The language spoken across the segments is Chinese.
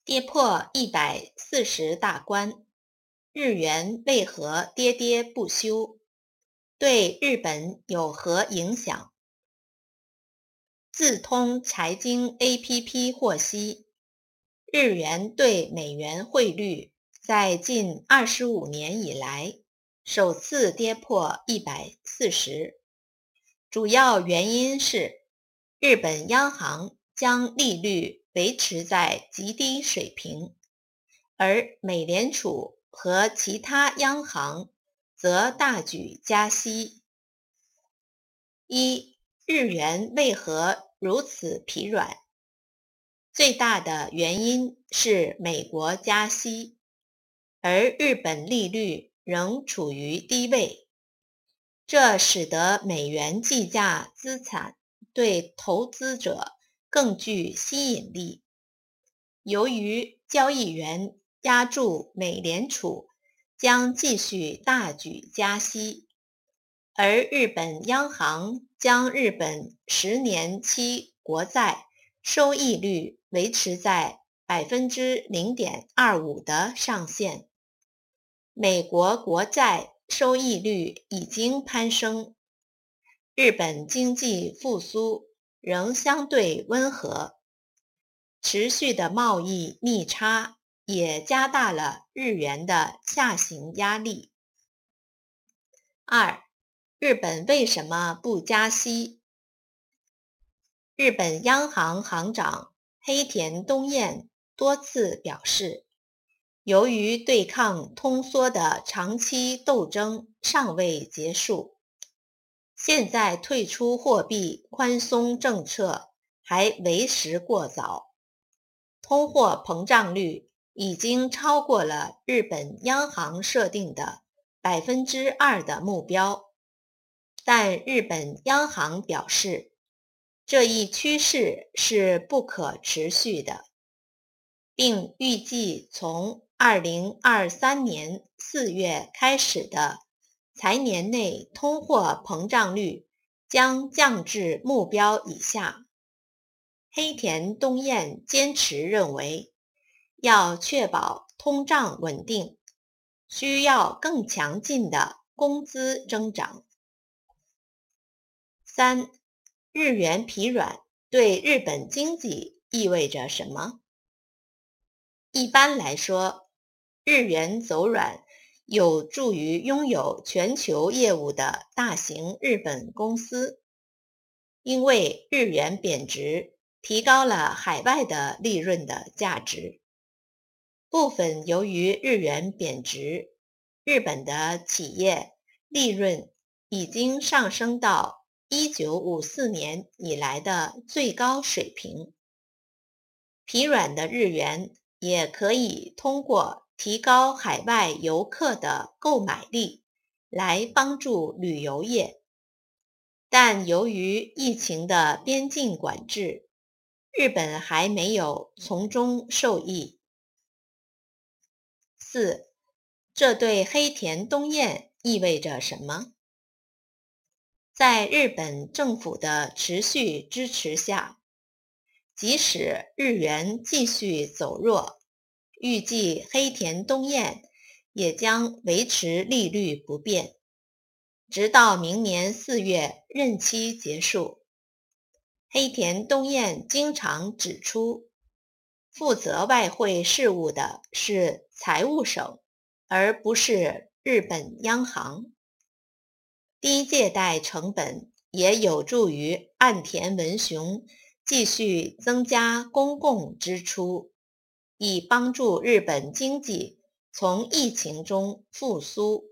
跌破140大关，日元为何跌跌不休？对日本有何影响？自通财经 APP 获悉，日元对美元汇率在近25年以来首次跌破140，主要原因是日本央行将利率维持在极低水平，而美联储和其他央行则大举加息。日元为何如此疲软？最大的原因是美国加息，而日本利率仍处于低位，这使得美元计价资产对投资者更具吸引力。由于交易员押注美联储将继续大举加息，而日本央行将日本10年期国债收益率维持在 0.25% 的上限，美国国债收益率已经攀升，日本经济复苏仍相对温和，持续的贸易逆差也加大了日元的下行压力。日本为什么不加息？日本央行行长黑田东彦多次表示，由于对抗通缩的长期斗争尚未结束，现在退出货币宽松政策还为时过早，通货膨胀率已经超过了日本央行设定的 2% 的目标。但日本央行表示，这一趋势是不可持续的，并预计从2023年4月开始的财年内通货膨胀率将降至目标以下。黑田东彦坚持认为，要确保通胀稳定，需要更强劲的工资增长。日元疲软对日本经济意味着什么？一般来说，日元走软有助于拥有全球业务的大型日本公司，因为日元贬值提高了海外的利润的价值。部分由于日元贬值，日本的企业利润已经上升到1954年以来的最高水平。疲软的日元也可以通过提高海外游客的购买力来帮助旅游业，但由于疫情的边境管制，日本还没有从中受益。这对黑田东彦意味着什么？在日本政府的持续支持下，即使日元继续走弱，预计黑田东彦也将维持利率不变，直到明年4月任期结束。黑田东彦经常指出，负责外汇事务的是财务省，而不是日本央行。低借贷成本也有助于岸田文雄继续增加公共支出，以帮助日本经济从疫情中复苏。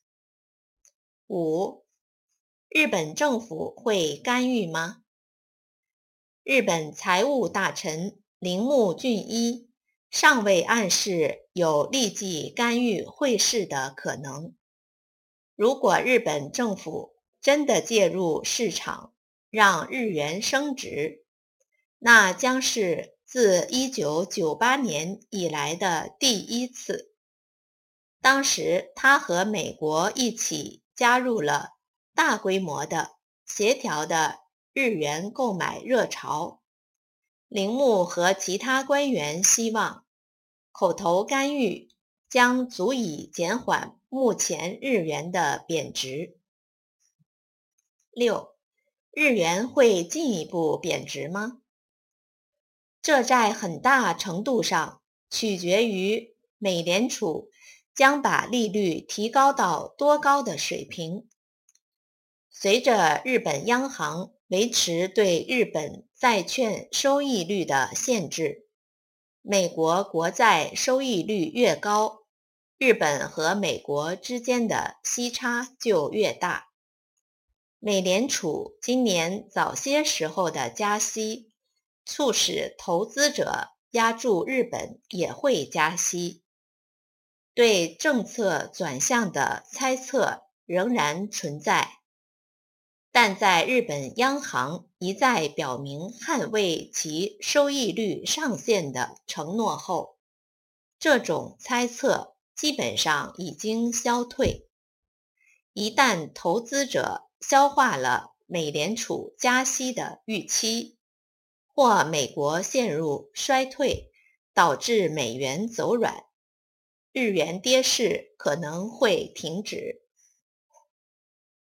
日本政府会干预吗？日本财务大臣铃木俊一尚未暗示有立即干预汇市的可能。如果日本政府真的介入市场，让日元升值，那将是自1998年以来的第一次。当时他和美国一起加入了大规模的协调的日元购买热潮。铃木和其他官员希望口头干预将足以减缓目前日元的贬值。6. 日元会进一步贬值吗？这在很大程度上取决于美联储将把利率提高到多高的水平。随着日本央行维持对日本债券收益率的限制，美国国债收益率越高，日本和美国之间的息差就越大。美联储今年早些时候的加息，促使投资者押注日本也会加息。对政策转向的猜测仍然存在，但在日本央行一再表明捍卫其收益率上限的承诺后，这种猜测基本上已经消退。一旦投资者消化了美联储加息的预期，或美国陷入衰退，导致美元走软，日元跌势可能会停止。